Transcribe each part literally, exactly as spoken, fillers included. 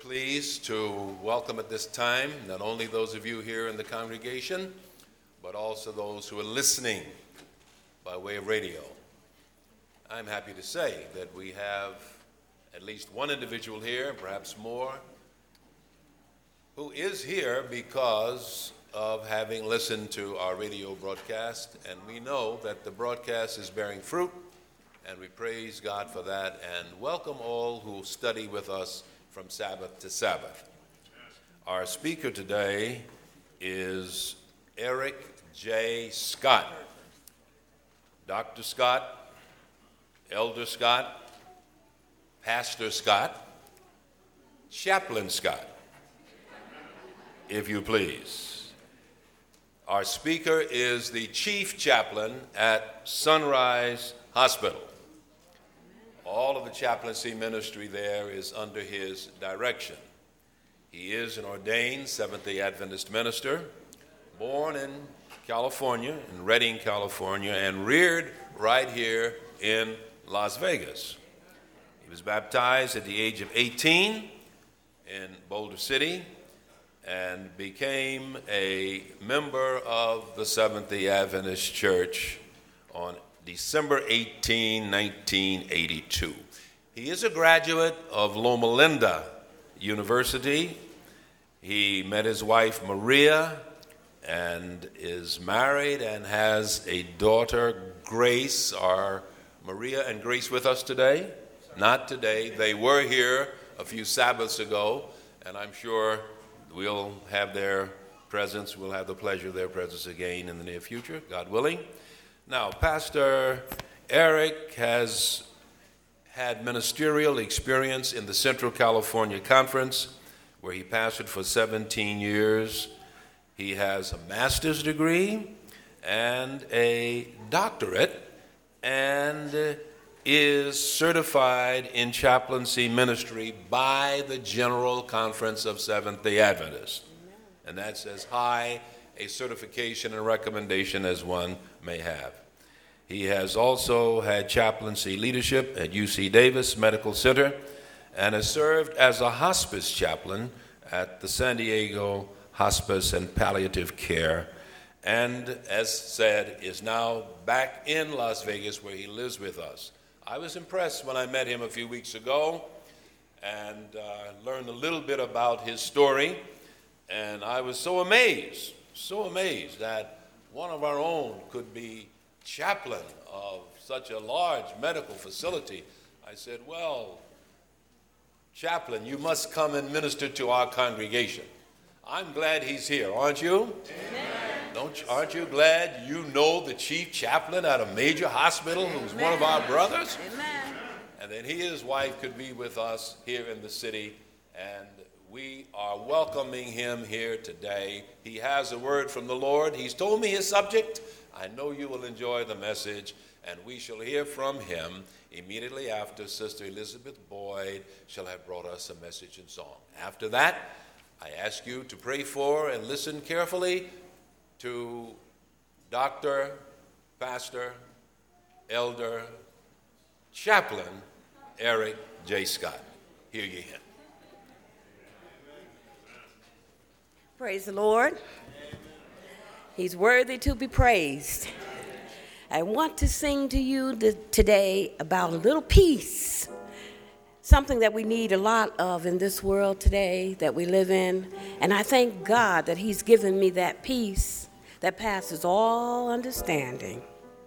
pleased to welcome at this time not only those of you here in the congregation, but also those who are listening by way of radio. I'm happy to say that we have at least one individual here, perhaps more, who is here because of having listened to our radio broadcast, and we know that the broadcast is bearing fruit, and we praise God for that, and welcome all who study with us from Sabbath to Sabbath. Our speaker today is Eric J. Scott. Doctor Scott, Elder Scott, Pastor Scott, Chaplain Scott, if you please. Our speaker is the chief chaplain at Sunrise Hospital. All of the chaplaincy ministry there is under his direction. He is an ordained Seventh-day Adventist minister, born in California, in Redding, California, and reared right here in Las Vegas. He was baptized at the age of eighteen in Boulder City and became a member of the Seventh-day Adventist Church on December eighteenth, nineteen eighty-two. He is a graduate of Loma Linda University. He met his wife Maria and is married and has a daughter, Grace. Are Maria and Grace with us today? Not today. They were here a few Sabbaths ago, and I'm sure we'll have their presence. We'll have the pleasure of their presence again in the near future, God willing. Now, Pastor Eric has had ministerial experience in the Central California Conference, where he pastored for seventeen years. He has a master's degree and a doctorate and is certified in chaplaincy ministry by the General Conference of Seventh-day Adventists. And that's as high a certification and recommendation as one may have. He has also had chaplaincy leadership at U C Davis Medical Center and has served as a hospice chaplain at the San Diego Hospice and Palliative Care, and as said, is now back in Las Vegas where he lives with us. I was impressed when I met him a few weeks ago and uh, learned a little bit about his story, and I was so amazed, so amazed that one of our own could be chaplain of such a large medical facility. I said, well, chaplain, you must come and minister to our congregation. I'm glad he's here, aren't you? Amen. Don't you, aren't you glad you know the chief chaplain at a major hospital who's Amen. One of our brothers? Amen. And then he and his wife could be with us here in the city, and we are welcoming him here today. He has a word from the Lord. He's told me his subject. I know you will enjoy the message, and we shall hear from him immediately after Sister Elizabeth Boyd shall have brought us a message and song. After that, I ask you to pray for and listen carefully to Doctor, Pastor, Elder, Chaplain Eric J. Scott. Hear ye him. Praise the Lord. He's worthy to be praised. I want to sing to you the, today about a little peace, something that we need a lot of in this world today that we live in. And I thank God that he's given me that peace that passes all understanding,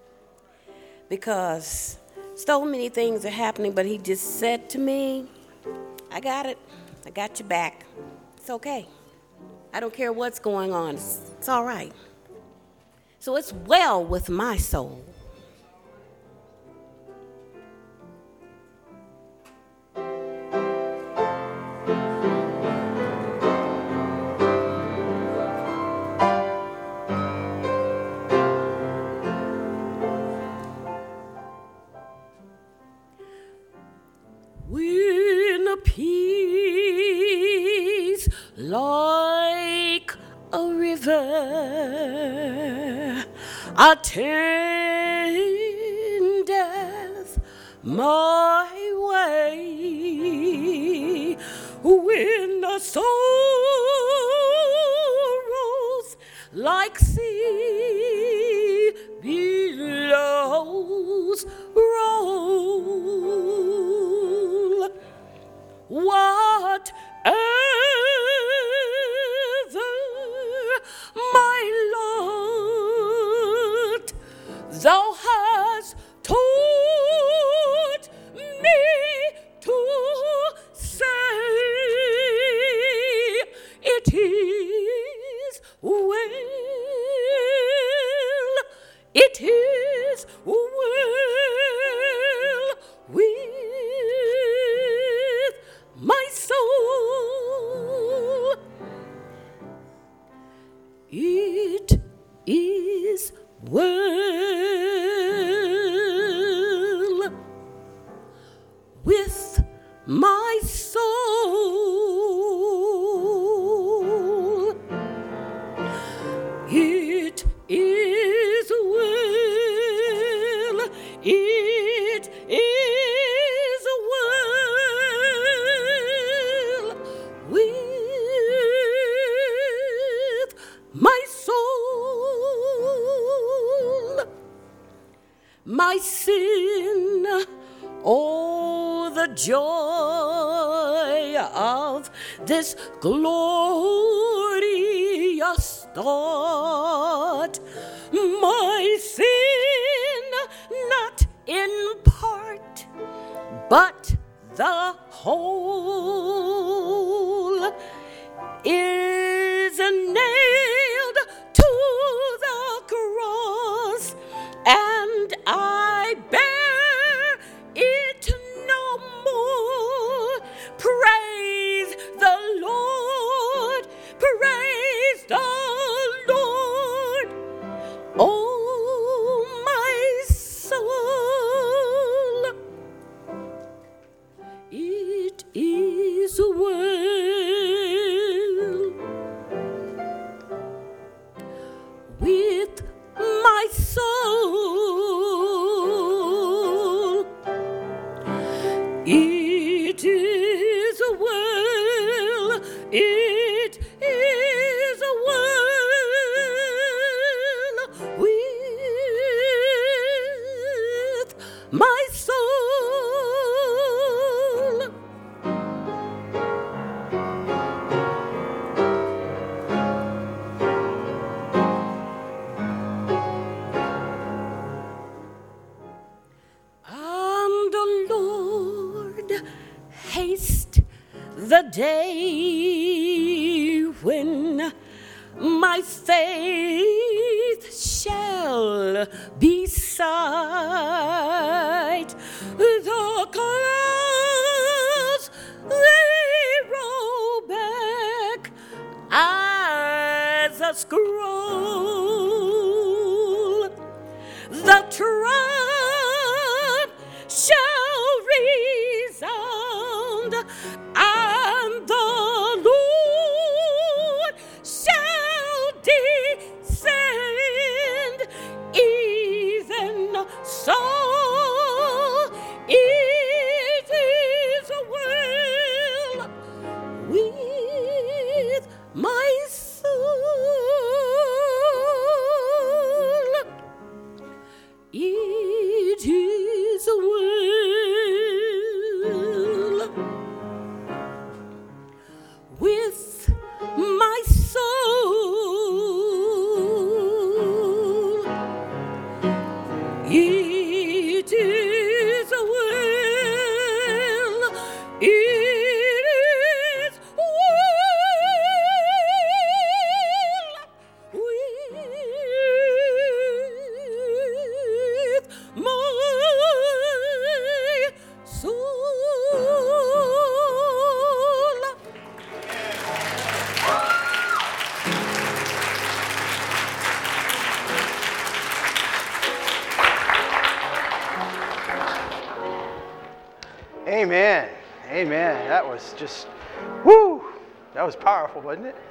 because so many things are happening, but he just said to me, I got it. I got your back. It's okay. I don't care what's going on. It's, it's all right. So it's well with my soul. When a peace like a river attendeth my way, when like sea billows roll. Whatever my lot, thou hast taught me to say, it is well, it is well with my soul. It is well with my soul. It is well, it is well with my soul. My sin, oh, the joy of this glorious thought. My sin, not in part, but the whole, is nailed to the cross, and I bear it no more. Praise the Lord, praise the Lord, oh my soul. It is well with my soul. It is well, it is well with my soul. And the Lord haste the day when my faith shall be sight. The clouds they roll back as a scroll. The trump shall resound, and the Lord shall descend. Even so, it is well with my soul. It is well with my soul. It is well, it is well with my soul. Amen. Amen. That was just, woo! That was powerful, wasn't it?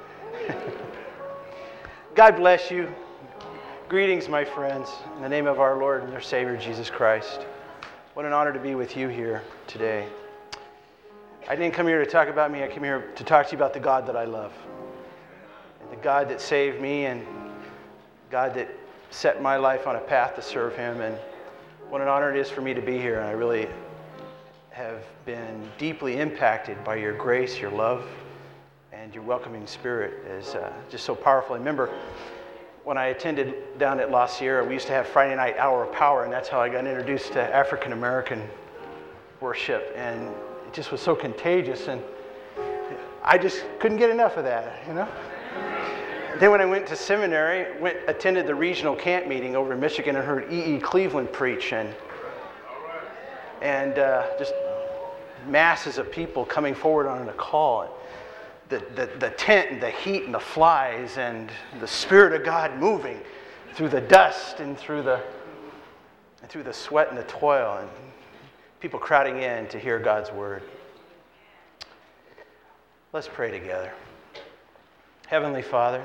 God bless you. Greetings, my friends, in the name of our Lord and our Savior, Jesus Christ. What an honor to be with you here today. I didn't come here to talk about me. I came here to talk to you about the God that I love. And the God that saved me and God that set my life on a path to serve him. And what an honor it is for me to be here. And I really have been deeply impacted by your grace, your love, and your welcoming spirit is uh, just so powerful. I remember when I attended down at La Sierra, we used to have Friday night Hour of Power, and that's how I got introduced to African American worship. And it just was so contagious, and I just couldn't get enough of that, you know? Then when I went to seminary, went attended the regional camp meeting over in Michigan and heard E E. Cleveland preach, and and uh, just masses of people coming forward on a call. The, the, the tent and the heat and the flies and the Spirit of God moving through the dust and through the and through the sweat and the toil, and people crowding in to hear God's word. Let's pray together. Heavenly Father,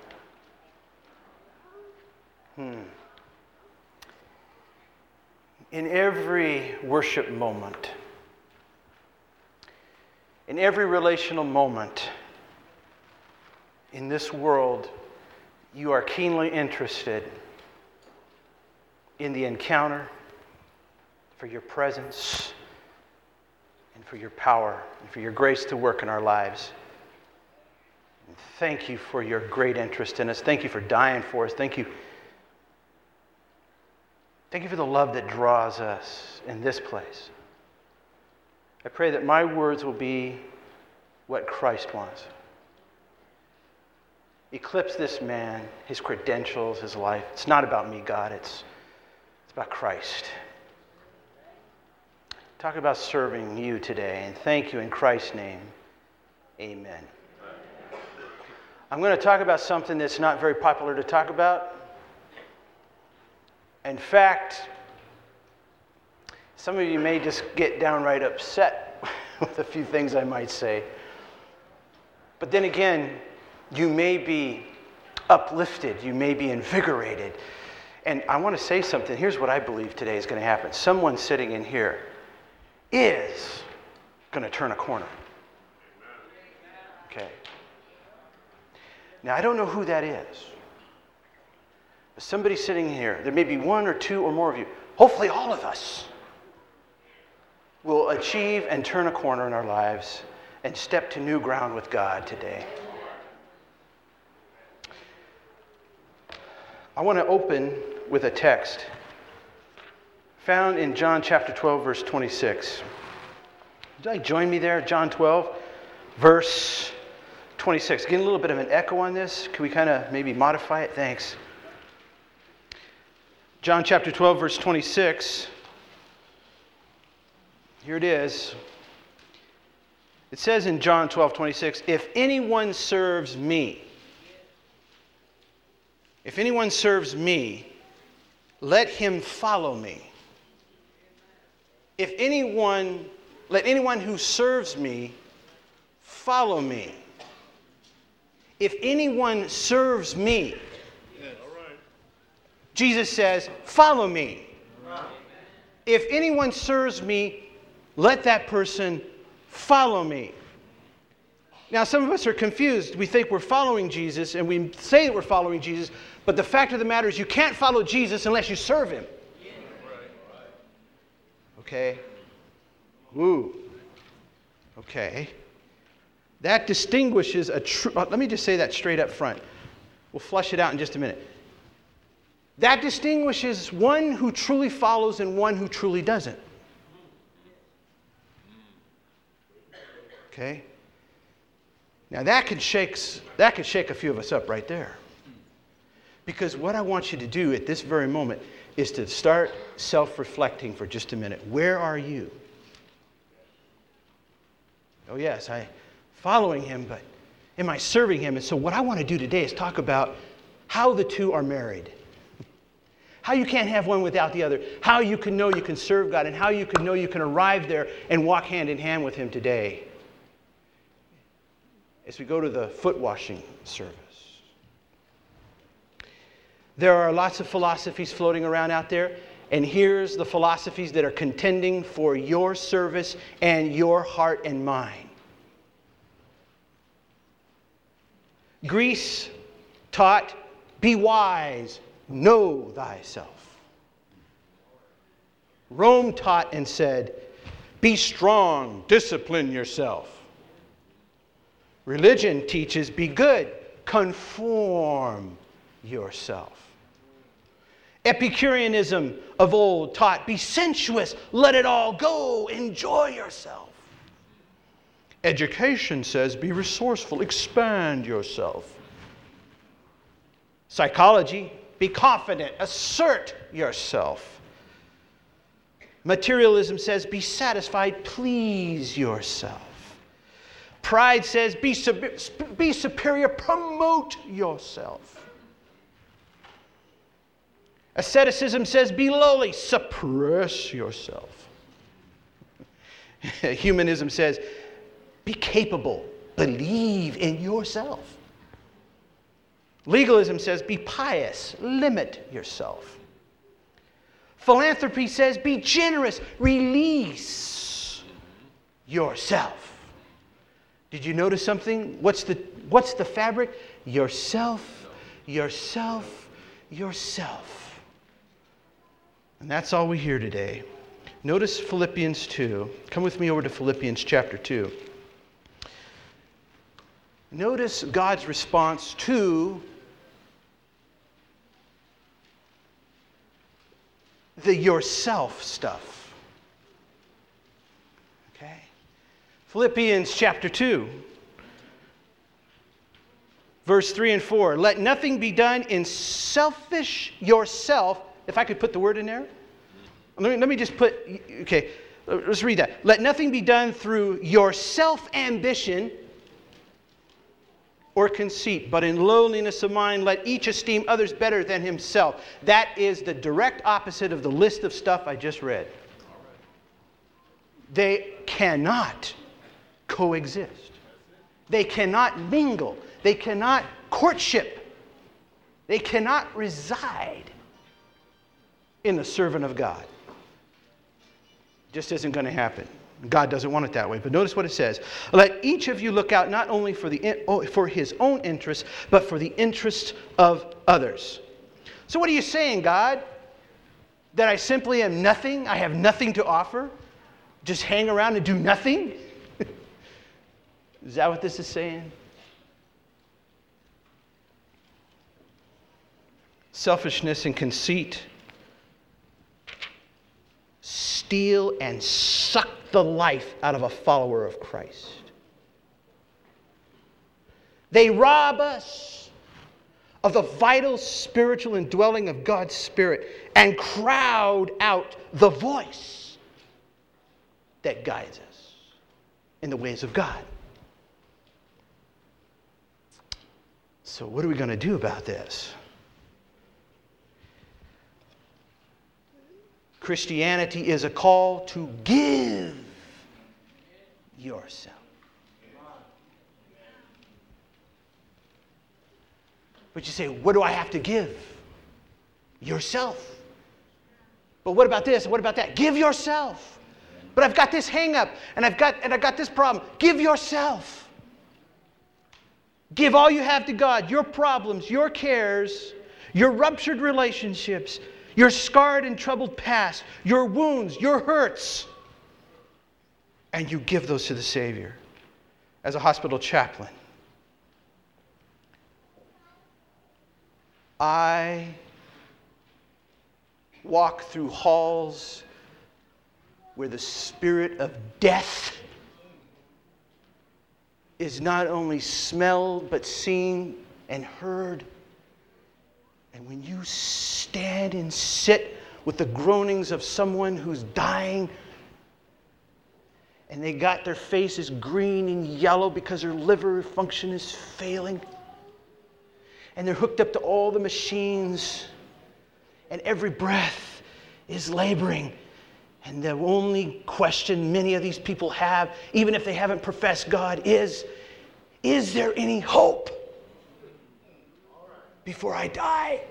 hmm, in every worship moment, in every relational moment in this world, you are keenly interested in the encounter, for your presence, and for your power, and for your grace to work in our lives. And thank you for your great interest in us. Thank you for dying for us. Thank you. Thank you for the love that draws us in this place. I pray that my words will be what Christ wants. Eclipse this man, his credentials, his life. It's not about me, God. It's, it's about Christ. Talk about serving you today, and thank you in Christ's name. Amen. I'm going to talk about something that's not very popular to talk about. In fact, some of you may just get downright upset with a few things I might say. But then again, you may be uplifted. You may be invigorated. And I want to say something. Here's what I believe today is going to happen. Someone sitting in here is going to turn a corner. Okay. Now, I don't know who that is. But somebody sitting here, there may be one or two or more of you, hopefully all of us, will achieve and turn a corner in our lives and step to new ground with God today. I want to open with a text found in John chapter twelve, verse twenty-six. Would you join me there? John twelve, verse twenty-six. Getting a little bit of an echo on this. Can we kind of maybe modify it? Thanks. John chapter twelve, verse twenty-six. Here it is. It says in John twelve, twenty-six, if anyone serves me, if anyone serves me, let him follow me. If anyone, let anyone who serves me follow me. If anyone serves me, yeah, all right. Jesus says, follow me. Right. If anyone serves me, let that person follow me. Now, some of us are confused. We think we're following Jesus, and we say that we're following Jesus, but the fact of the matter is you can't follow Jesus unless you serve him. Okay? Woo. Okay. That distinguishes a true... Let me just say that straight up front. We'll flush it out in just a minute. That distinguishes one who truly follows and one who truly doesn't. Okay? Now that could shake, that could shake a few of us up right there. Because what I want you to do at this very moment is to start self-reflecting for just a minute. Where are you? Oh yes, I'm following him, but am I serving him? And so what I want to do today is talk about how the two are married. How you can't have one without the other. How you can know you can serve God, and how you can know you can arrive there and walk hand in hand with him today. As we go to the foot washing service. There are lots of philosophies floating around out there, and here's the philosophies that are contending for your service and your heart and mind. Greece taught Be wise, know thyself. Rome taught and said, be strong, discipline yourself. Religion teaches, be good, conform yourself. Epicureanism of old taught, be sensuous, let it all go, enjoy yourself. Education says, be resourceful, expand yourself. Psychology, be confident, assert yourself. Materialism says, be satisfied, please yourself. Pride says, be, sub- be superior, promote yourself. Asceticism says, be lowly, suppress yourself. Humanism says, be capable, believe in yourself. Legalism says, be pious, limit yourself. Philanthropy says, be generous, release yourself. Did you notice something? What's the, what's the fabric? Yourself, yourself, yourself. And that's all we hear today. Notice Philippians two. Come with me over to Philippians chapter two. Notice God's response to the yourself stuff. Okay? Philippians chapter two. Verse three and four. Let nothing be done in selfish yourself. If I could put the word in there. Let me, let me just put, okay, let's read that. Let nothing be done through your self-ambition or conceit, but in lowliness of mind, let each esteem others better than himself. That is the direct opposite of the list of stuff I just read. They cannot coexist. They cannot mingle. They cannot courtship. They cannot reside in the servant of God. Just isn't going to happen. God doesn't want it that way. But notice what it says. Let each of you look out not only for, the, for his own interests, but for the interests of others. So what are you saying, God? That I simply am nothing? I have nothing to offer? Just hang around and do nothing? Is that what this is saying? Selfishness and conceit steal and suck the life out of a follower of Christ. They rob us of the vital spiritual indwelling of God's Spirit and crowd out the voice that guides us in the ways of God. So what are we going to do about this? Christianity is a call to give yourself. But you say, what do I have to give? Yourself. But what about this? What about that? Give yourself. But I've got this hang up and I've got and I've got this problem. Give yourself. Give all you have to God, your problems, your cares, your ruptured relationships, your scarred and troubled past, your wounds, your hurts. And you give those to the Savior. As a hospital chaplain, I walk through halls where the spirit of death is not only smelled but seen and heard. And when you stand and sit with the groanings of someone who's dying, and they got their faces green and yellow because their liver function is failing, and they're hooked up to all the machines, and every breath is laboring, and the only question many of these people have, even if they haven't professed God, is, is there any hope before I die?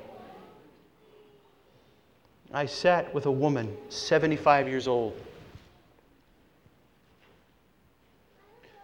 I sat with a woman, seventy-five years old.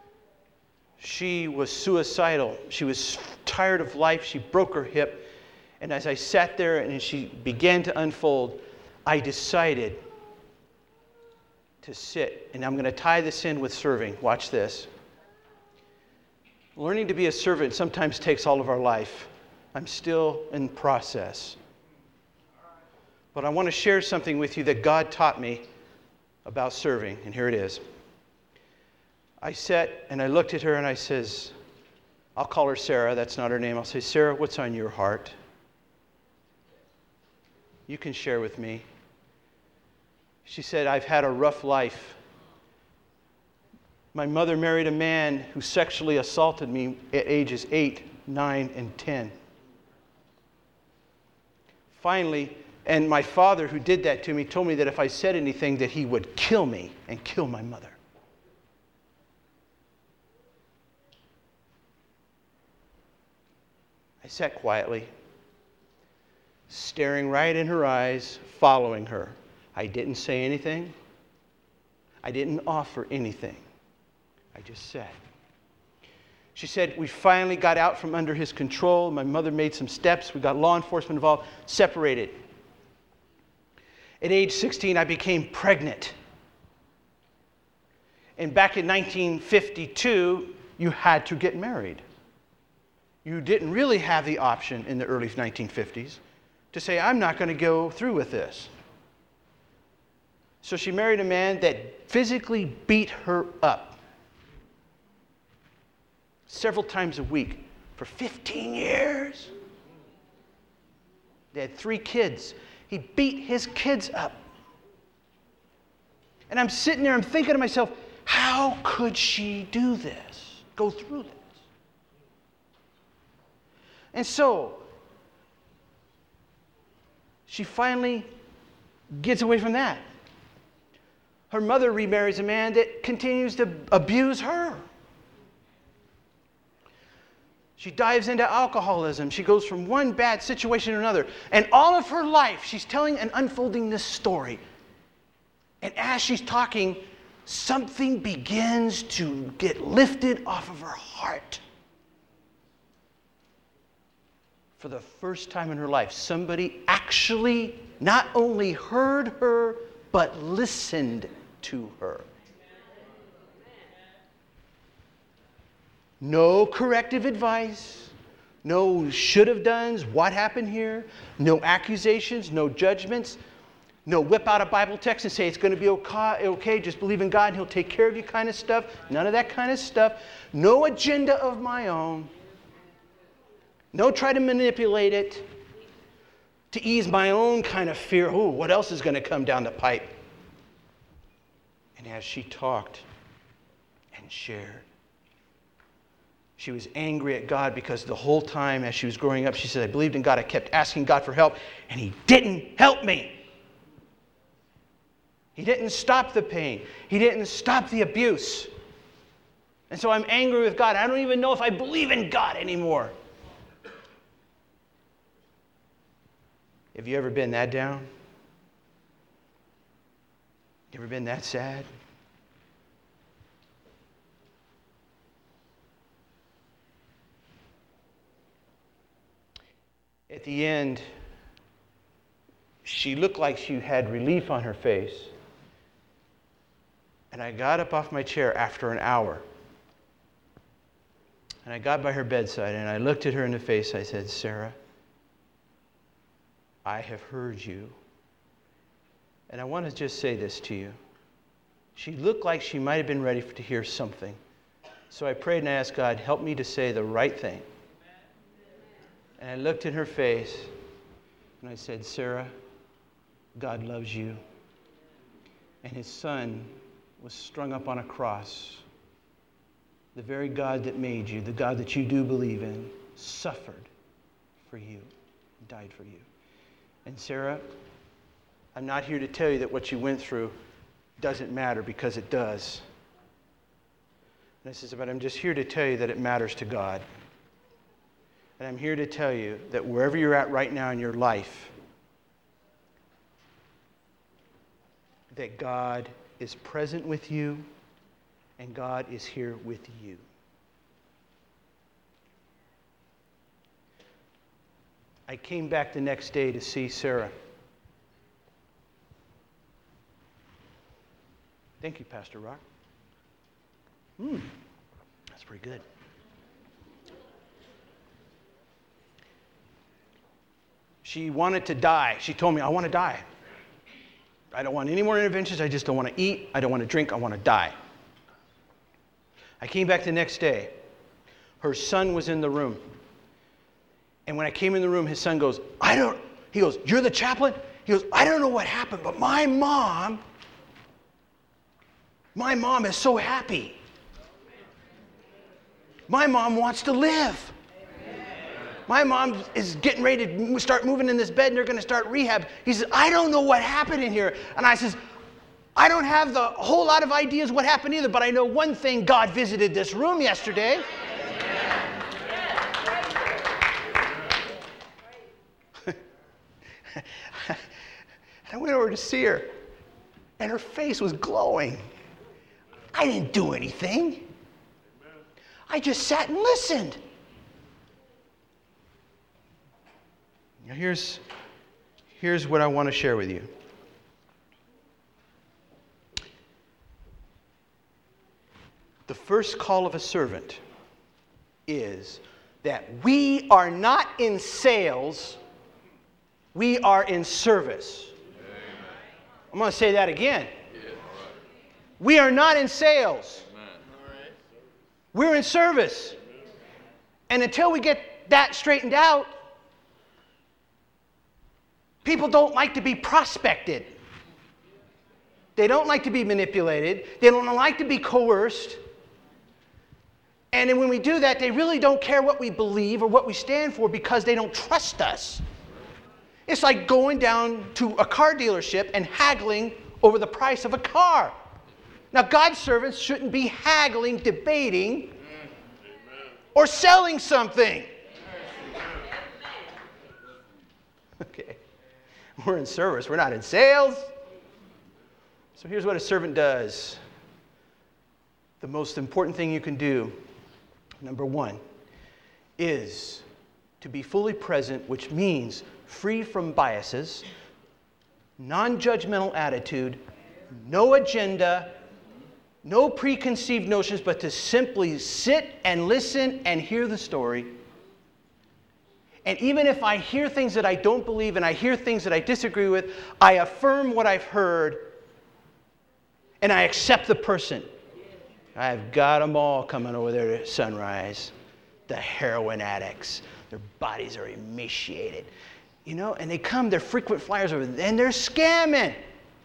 She was suicidal. She was tired of life. She broke her hip. And as I sat there and she began to unfold, I decided to sit. And I'm going to tie this in with serving. Watch this. Learning to be a servant sometimes takes all of our life. I'm still in process. But I want to share something with you that God taught me about serving. And here it is. I sat and I looked at her and I says, I'll call her Sarah. That's not her name. I'll say, Sarah, what's on your heart? You can share with me. She said, I've had a rough life. My mother married a man who sexually assaulted me at ages eight, nine, and ten. Finally, and my father who did that to me told me that if I said anything that he would kill me and kill my mother. I sat quietly, staring right in her eyes, following her. I didn't say anything. I didn't offer anything. I just sat. She said, we finally got out from under his control. My mother made some steps. We got law enforcement involved, separated. At age sixteen, I became pregnant. And back in nineteen fifty-two, you had to get married. You didn't really have the option in the early nineteen fifties to say, I'm not going to go through with this. So she married a man that physically beat her up several times a week for fifteen years. They had three kids. He beat his kids up. And I'm sitting there, I'm thinking to myself, how could she do this? Go through this? And so, she finally gets away from that. Her mother remarries a man that continues to abuse her. She dives into alcoholism. She goes from one bad situation to another. And all of her life, she's telling and unfolding this story. And as she's talking, something begins to get lifted off of her heart. For the first time in her life, somebody actually not only heard her, but listened to her. No corrective advice, no should have dones, what happened here, no accusations, no judgments, no whip out a Bible text and say it's going to be okay, okay, just believe in God and He'll take care of you kind of stuff. None of that kind of stuff. No agenda of my own. No try to manipulate it to ease my own kind of fear. Oh, what else is going to come down the pipe? And as she talked and shared, she was angry at God because the whole time as she was growing up, she said, I believed in God. I kept asking God for help, and He didn't help me. He didn't stop the pain. He didn't stop the abuse. And so I'm angry with God. I don't even know if I believe in God anymore. Have you ever been that down? You ever been that sad? At the end, she looked like she had relief on her face. And I got up off my chair after an hour. And I got by her bedside and I looked at her in the face. I said, Sarah, I have heard you. And I want to just say this to you. She looked like she might have been ready to hear something. So I prayed and I asked God, help me to say the right thing. And I looked in her face and I said, Sarah, God loves you. And His Son was strung up on a cross. The very God that made you, the God that you do believe in, suffered for you, died for you. And Sarah, I'm not here to tell you that what you went through doesn't matter, because it does. And I says, but I'm just here to tell you that it matters to God. And I'm here to tell you that wherever you're at right now in your life, that God is present with you and God is here with you. I came back the next day to see Sarah. Thank you, Pastor Rock. Hmm, that's pretty good. She wanted to die. She told me, I want to die. I don't want any more interventions. I just don't want to eat. I don't want to drink. I want to die. I came back the next day. Her son was in the room. And when I came in the room, his son goes, I don't, he goes, you're the chaplain? He goes, I don't know what happened, but my mom, my mom is so happy. My mom wants to live. My mom is getting ready to start moving in this bed and they're going to start rehab. He says, I don't know what happened in here. And I says, I don't have the whole lot of ideas what happened either, but I know one thing, God visited this room yesterday. I went over to see her and her face was glowing. I didn't do anything. I just sat and listened. Now here's, here's what I want to share with you. The first call of a servant is that we are not in sales, we are in service. Amen. I'm going to say that again. Yeah. We are not in sales. Amen. We're in service. And until we get that straightened out, people don't like to be prospected. They don't like to be manipulated. They don't like to be coerced. And then when we do that, they really don't care what we believe or what we stand for because they don't trust us. It's like going down to a car dealership and haggling over the price of a car. Now, God's servants shouldn't be haggling, debating, or selling something. Okay. We're in service. We're not in sales. So here's what a servant does. The most important thing you can do, number one, is to be fully present, which means free from biases, non-judgmental attitude, no agenda, no preconceived notions, but to simply sit and listen and hear the story. And even if I hear things that I don't believe and I hear things that I disagree with, I affirm what I've heard and I accept the person. I've got them all coming over there to Sunrise. The heroin addicts. Their bodies are emaciated. You know, and they come, they're frequent flyers over there, and they're scamming.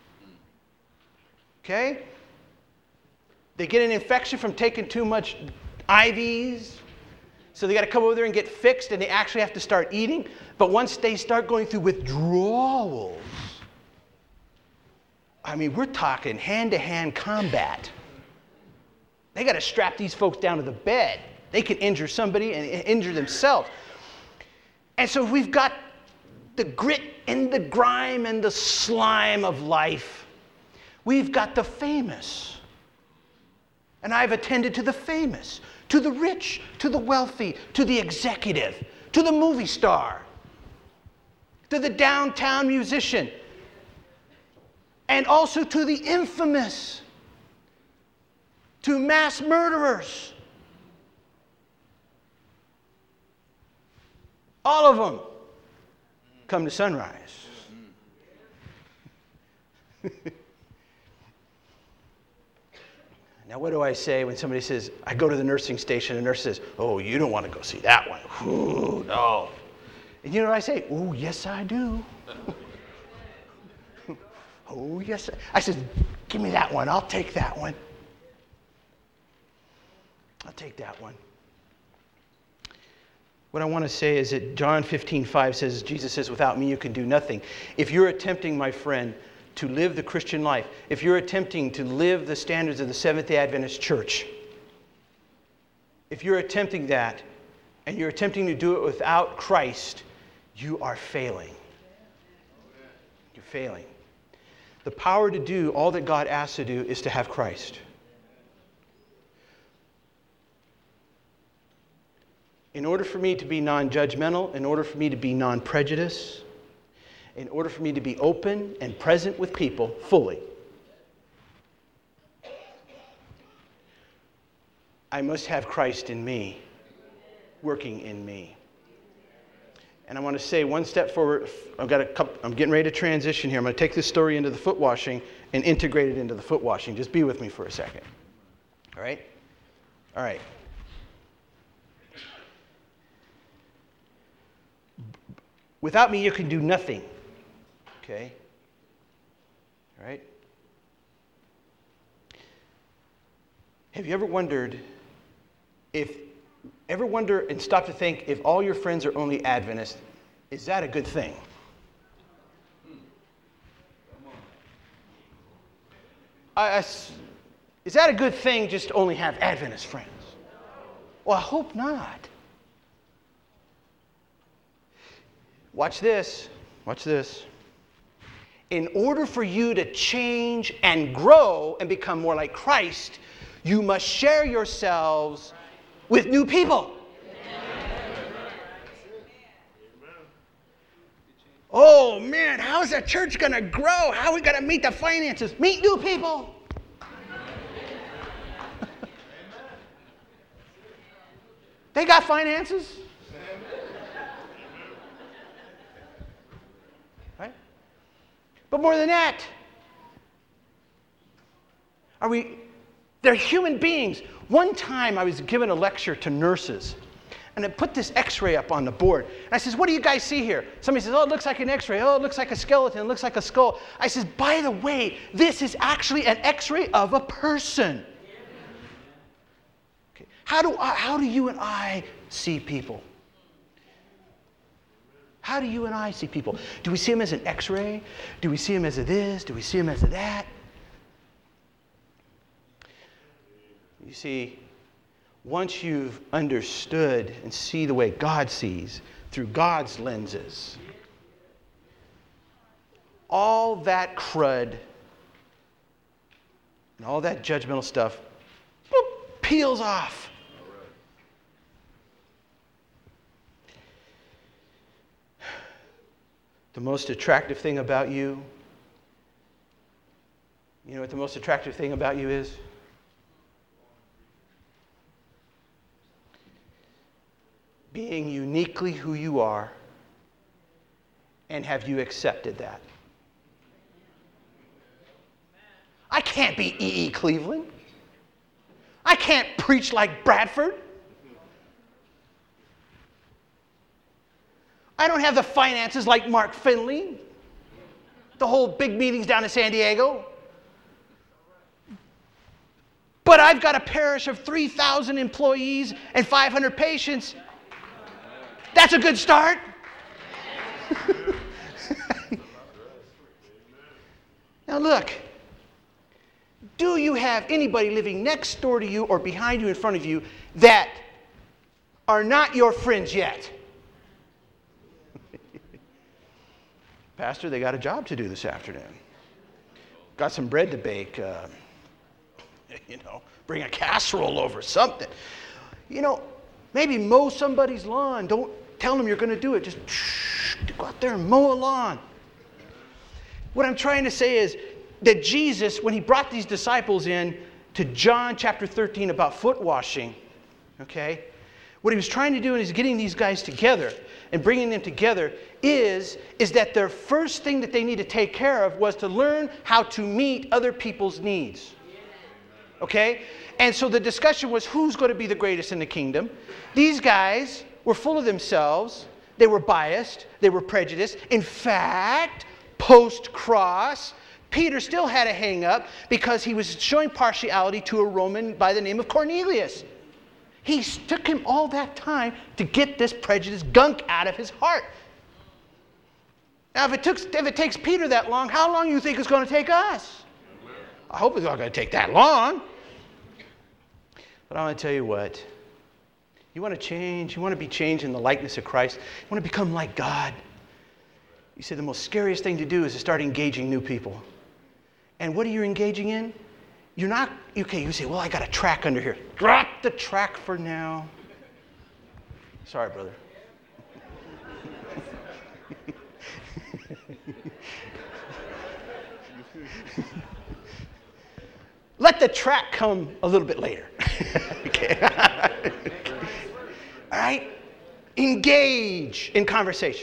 Okay? They get an infection from taking too much I Vs. So they got to come over there and get fixed, and they actually have to start eating. But once they start going through withdrawals, I mean, we're talking hand-to-hand combat. They got to strap these folks down to the bed. They can injure somebody and injure themselves. And so we've got the grit and the grime and the slime of life. We've got the famous. And I've attended to the famous, to the rich, to the wealthy, to the executive, to the movie star, to the downtown musician, and also to the infamous, to mass murderers. All of them come to Sunrise. Now, what do I say when somebody says, I go to the nursing station, and the nurse says, oh, you don't want to go see that one. Ooh, no. And you know what I say? Oh, yes, I do. Oh, yes. I, I said, give me that one. I'll take that one. I'll take that one. What I want to say is that John fifteen five says, Jesus says, without me you can do nothing. If you're attempting, my friend, to live the Christian life, if you're attempting to live the standards of the Seventh-day Adventist Church, if you're attempting that, and you're attempting to do it without Christ, you are failing. You're failing. The power to do all that God asks to do is to have Christ. in order for me to be non-judgmental, in order for me to be non-prejudiced, in order for me to be open and present with people fully, I must have Christ in me, working in me. And I want to say one step forward. I've got a couple, I'm getting ready to transition here. I'm going to take this story into the foot washing and integrate it into the foot washing. Just be with me for a second. All right? All right. Without me, you can do nothing. Okay? All right? Have you ever wondered if, ever wonder and stop to think if all your friends are only Adventists, is that a good thing? I, I, is that a good thing just to only have Adventist friends? Well, I hope not. Watch this. Watch this. In order for you to change and grow and become more like Christ, you must share yourselves with new people. Oh man, how is that church going to grow? How are we going to meet the finances? Meet new people. They got finances. Right? But more than that, are we, they're human beings. One time I was given a lecture to nurses, and I put this x-ray up on the board. And I says, what do you guys see here? Somebody says, oh, it looks like an x-ray. Oh, it looks like a skeleton. It looks like a skull. I says, by the way, this is actually an x-ray of a person. Okay. How do I, how do you and I see people? How do you and I see people? Do we see them as an x-ray? Do we see them as a this? Do we see them as a that? You see, once you've understood and see the way God sees through God's lenses, all that crud and all that judgmental stuff boop, peels off. The most attractive thing about you, you know what the most attractive thing about you is? Being uniquely who you are, and have you accepted that? I can't be E E. Cleveland. I can't preach like Bradford. I don't have the finances like Mark Finley. The whole big meetings down in San Diego. But I've got a parish of three thousand employees and five hundred patients. That's a good start. Now look, do you have anybody living next door to you or behind you, in front of you, that are not your friends yet? Pastor, they got a job to do this afternoon. Got some bread to bake. Uh, you know, bring a casserole over, something. You know, maybe mow somebody's lawn. Don't tell them you're going to do it. Just shh, go out there and mow a lawn. What I'm trying to say is that Jesus, when he brought these disciples in to John chapter thirteen about foot washing, okay, what he was trying to do is getting these guys together and bringing them together is, is that their first thing that they need to take care of was to learn how to meet other people's needs. Okay? And so the discussion was who's going to be the greatest in the kingdom. These guys were full of themselves. They were biased. They were prejudiced. In fact, post-cross, Peter still had a hang-up because he was showing partiality to a Roman by the name of Cornelius. He took him all that time to get this prejudice gunk out of his heart. Now, if it, took, if it takes Peter that long, how long do you think it's going to take us? I hope it's not going to take that long. But I want to tell you what. You want to change? You want to be changed in the likeness of Christ? You want to become like God? You say the most scariest thing to do is to start engaging new people. And what are you engaging in? You're not, okay, you say, well, I got a track under here. Drop the track for now. Sorry, brother. Let the track come a little bit later. Okay. All right? Engage in conversation.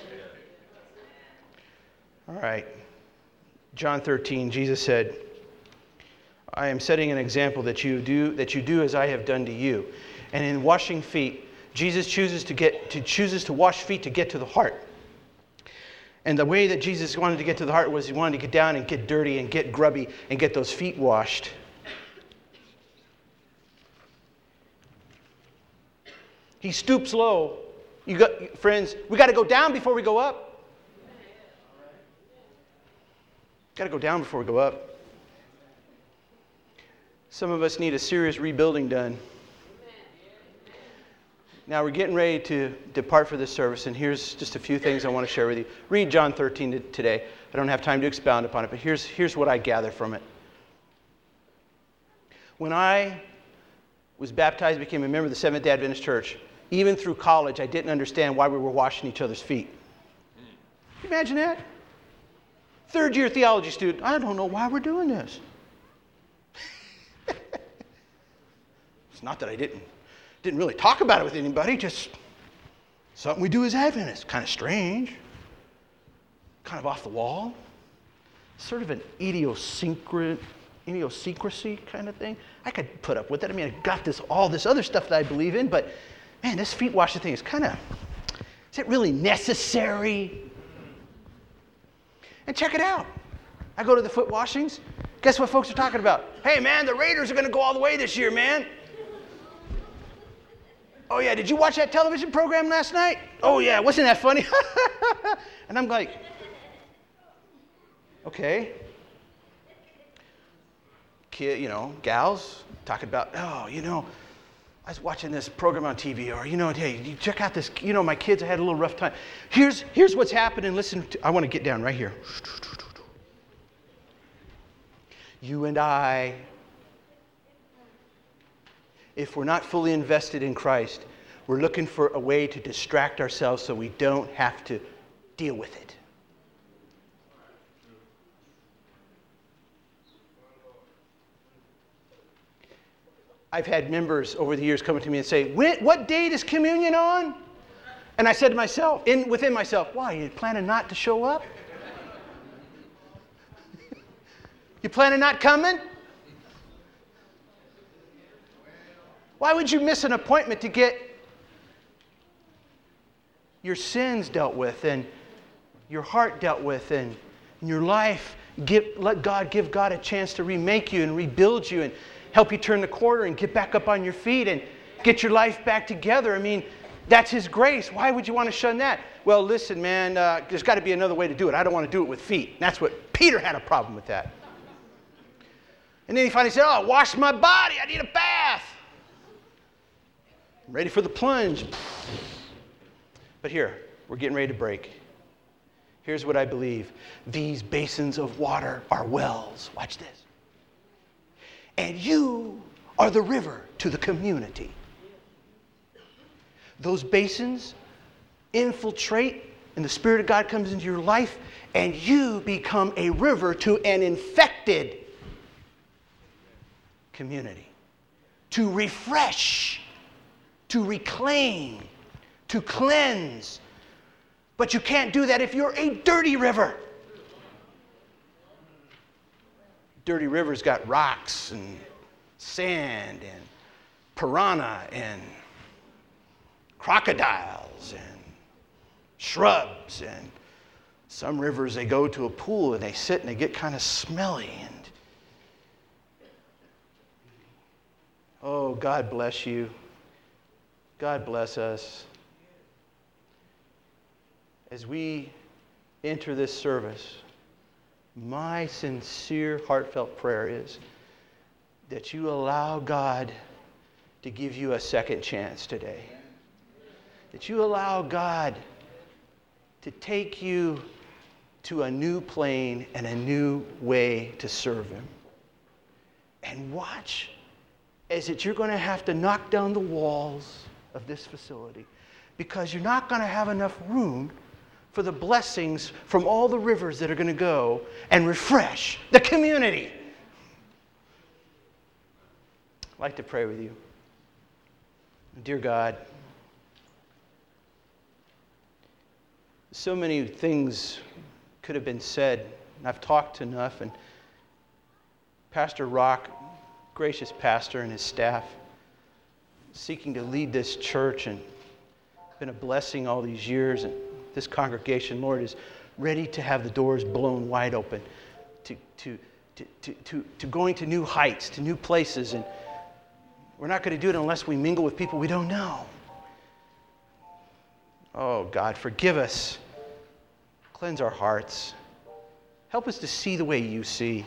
All right. John thirteen, Jesus said, I am setting an example that you do that you do as I have done to you. And in washing feet, Jesus chooses to get to chooses to wash feet to get to the heart. And the way that Jesus wanted to get to the heart was he wanted to get down and get dirty and get grubby and get those feet washed. He stoops low. You got, friends, we got to go down before we go up. Got to go down before we go up. Some of us need a serious rebuilding done. Now we're getting ready to depart for this service, and here's just a few things I want to share with you. Read John thirteen today. I don't have time to expound upon it, but here's, here's what I gather from it. When I was baptized, became a member of the Seventh-day Adventist Church, even through college, I didn't understand why we were washing each other's feet. Can you imagine that? Third year theology student, I don't know why we're doing this. It's not that I didn't. Didn't really talk about it with anybody, just something we do as Adventists. Kind of strange, kind of off the wall, sort of an idiosyncrasy, idiosyncrasy kind of thing. I could put up with it. I mean, I got this, all this other stuff that I believe in, but man, this feet washing thing is kind of, is it really necessary? And check it out. I go to the foot washings. Guess what folks are talking about? Hey, man, the Raiders are going to go all the way this year, man. Oh, yeah, did you watch that television program last night? Oh, yeah, wasn't that funny? And I'm like, okay. Kid, you know, gals talking about, oh, you know, I was watching this program on T V, or, you know, hey, you check out this, you know, my kids, I had a little rough time. Here's, here's what's happening. Listen, to, I want to get down right here. You and I, if we're not fully invested in Christ, we're looking for a way to distract ourselves so we don't have to deal with it. I've had members over the years come to me and say, what date is communion on? And I said to myself, in, within myself, why, you planning not to show up? You planning not coming? Why would you miss an appointment to get your sins dealt with and your heart dealt with and your life? Give, let God give God a chance to remake you and rebuild you and help you turn the corner and get back up on your feet and get your life back together. I mean, that's His grace. Why would you want to shun that? Well, listen, man, uh, there's got to be another way to do it. I don't want to do it with feet. And that's what Peter had a problem with that. And then he finally said, oh, wash my body. I need a bath. I'm ready for the plunge. But here, we're getting ready to break. Here's what I believe. These basins of water are wells. Watch this. And you are the river to the community. Those basins infiltrate, and the Spirit of God comes into your life, and you become a river to an infected community. To refresh, to reclaim, to cleanse. But you can't do that if you're a dirty river. Dirty river's got rocks and sand and piranha and crocodiles and shrubs. And some rivers, they go to a pool and they sit and they get kind of smelly. And oh, God bless you. God bless us. As we enter this service, my sincere, heartfelt prayer is that you allow God to give you a second chance today. That you allow God to take you to a new plane and a new way to serve Him. And watch as that you're going to have to knock down the walls of this facility. because you're not going to have enough room for the blessings from all the rivers that are going to go and refresh the community. I'd like to pray with you. Dear God, so many things could have been said, and I've talked enough, and Pastor Rock, gracious pastor, and his staff, seeking to lead this church and been a blessing all these years, and this congregation, Lord, is ready to have the doors blown wide open to, to, to, to, to, to going to new heights, to new places, and we're not going to do it unless we mingle with people we don't know. Oh, God, forgive us. Cleanse our hearts. Help us to see the way you see.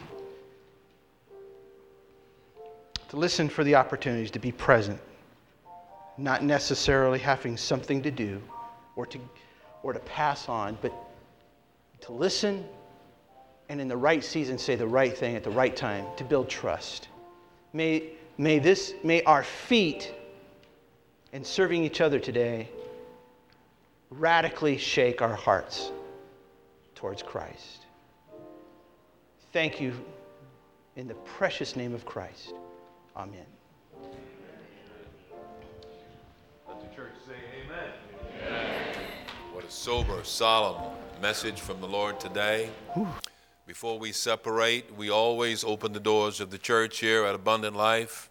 To listen for the opportunities to be present. Not necessarily having something to do or to, or to pass on, but to listen and in the right season say the right thing at the right time to build trust. May May this, may our feet in serving each other today radically shake our hearts towards Christ. Thank you in the precious name of Christ. Amen. Let the church say amen. Amen. What a sober, solemn message from the Lord today. Whew. Before we separate, we always open the doors of the church here at Abundant Life.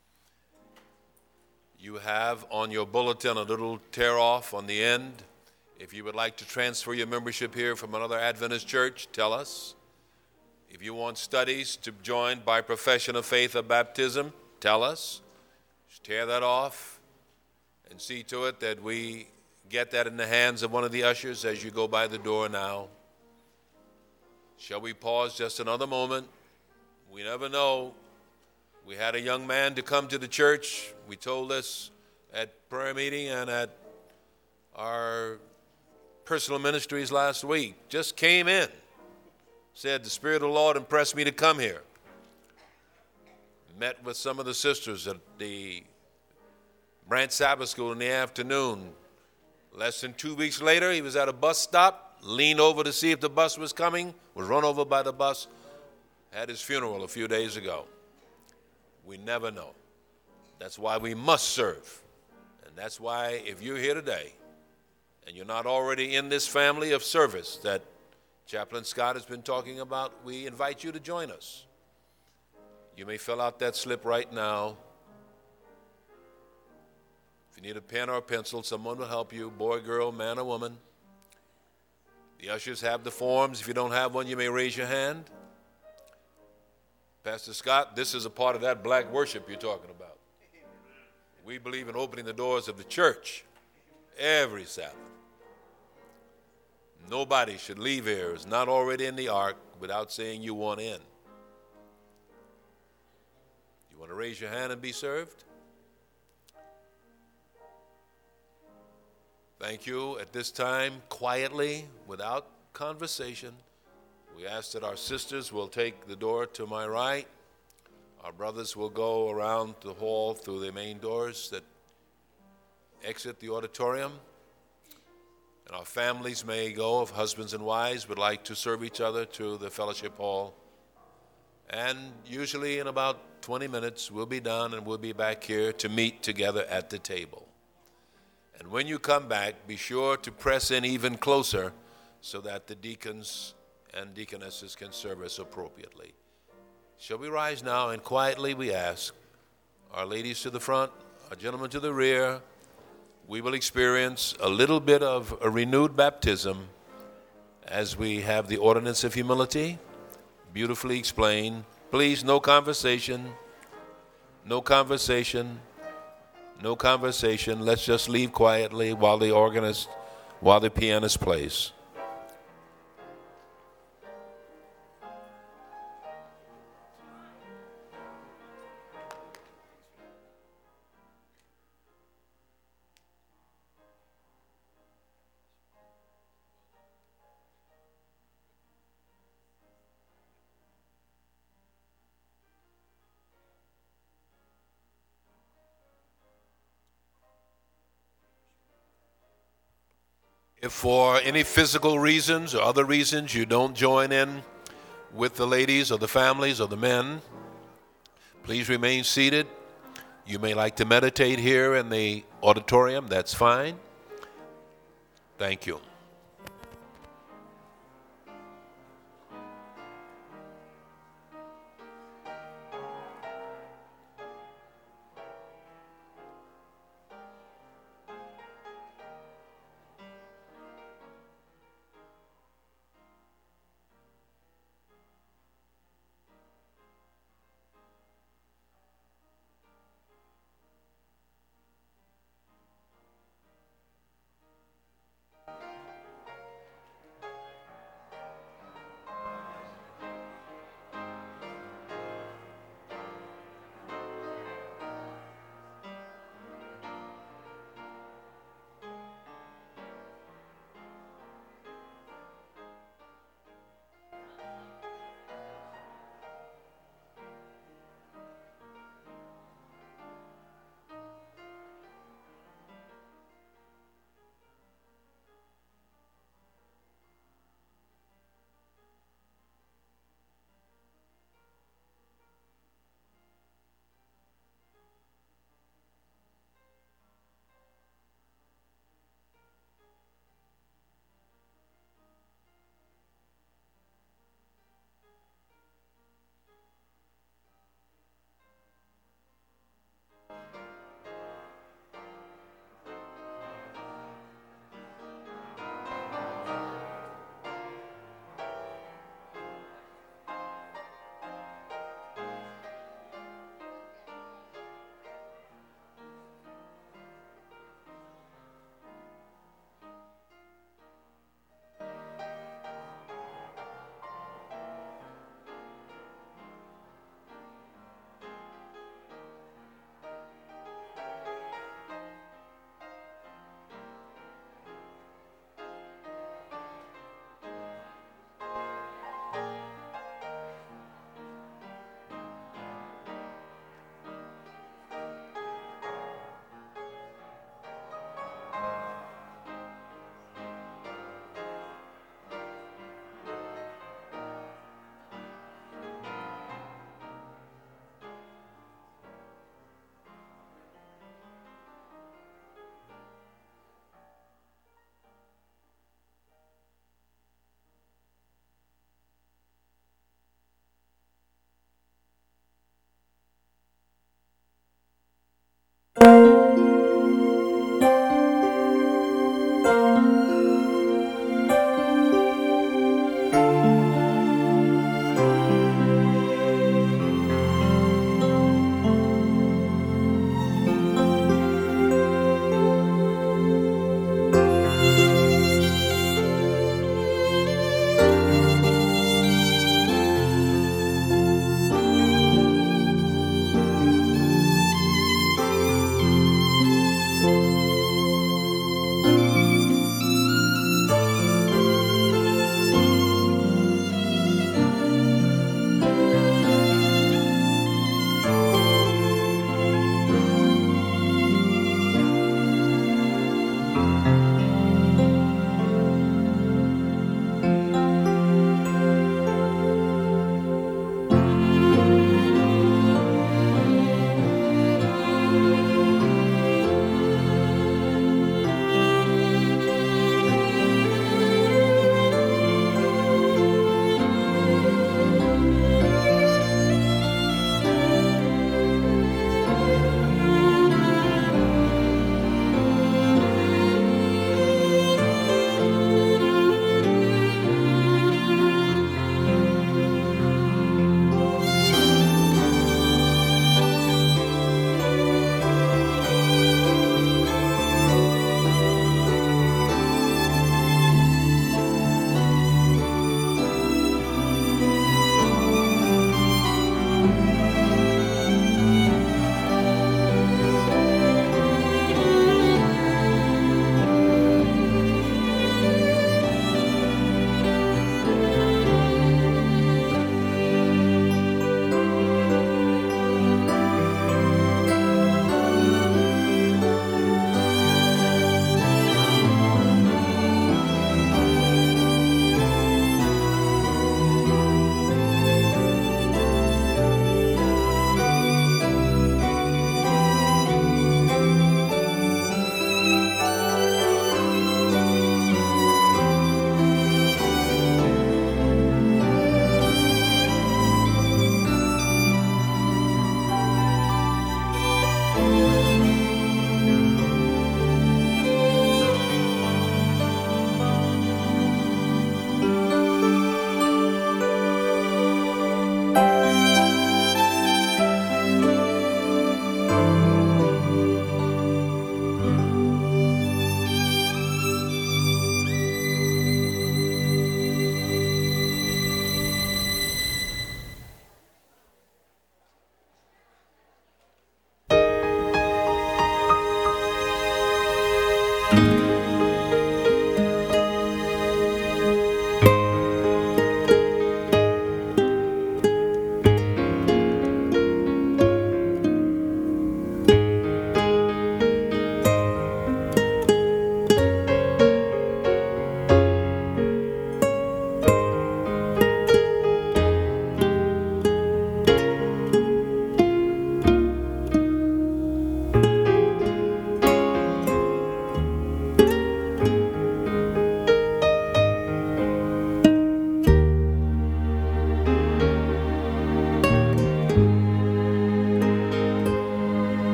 You have on your bulletin a little tear-off on the end. If you would like to transfer your membership here from another Adventist church, tell us. If you want studies to join by profession of faith or baptism, tell us. Just tear that off and see to it that we get that in the hands of one of the ushers as you go by the door now. Shall we pause just another moment? We never know. We had a young man to come to the church. We told this at prayer meeting and at our personal ministries last week. Just came in. Said, the Spirit of the Lord impressed me to come here. Met with some of the sisters at the Branch Sabbath School in the afternoon. Less than two weeks later, he was at a bus stop, leaned over to see if the bus was coming, was run over by the bus, had his funeral a few days ago. We never know. That's why we must serve. And that's why if you're here today and you're not already in this family of service that Chaplain Scott has been talking about, we invite you to join us. You may fill out that slip right now. If you need a pen or a pencil, someone will help you, boy, girl, man, or woman. The ushers have the forms. If you don't have one, you may raise your hand. Pastor Scott, this is a part of that black worship you're talking about. We believe in opening the doors of the church every Sabbath. Nobody should leave here who's not already in the ark without saying you want in. You want to raise your hand and be served? Thank you. At this time, quietly, without conversation, we ask that our sisters will take the door to my right. Our brothers will go around the hall through the main doors that exit the auditorium. And our families may go, if husbands and wives would like to serve each other, to the fellowship hall. And usually in about twenty minutes, we'll be done and we'll be back here to meet together at the table. And when you come back, be sure to press in even closer so that the deacons and deaconesses can serve us appropriately. Shall we rise now and quietly we ask our ladies to the front, our gentlemen to the rear. We will experience a little bit of a renewed baptism as we have the ordinance of humility, beautifully explained. Please, no conversation, no conversation, no conversation. Let's just leave quietly while the organist, while the pianist plays. If for any physical reasons or other reasons you don't join in with the ladies or the families or the men, please remain seated. You may like to meditate here in the auditorium. That's fine. Thank you.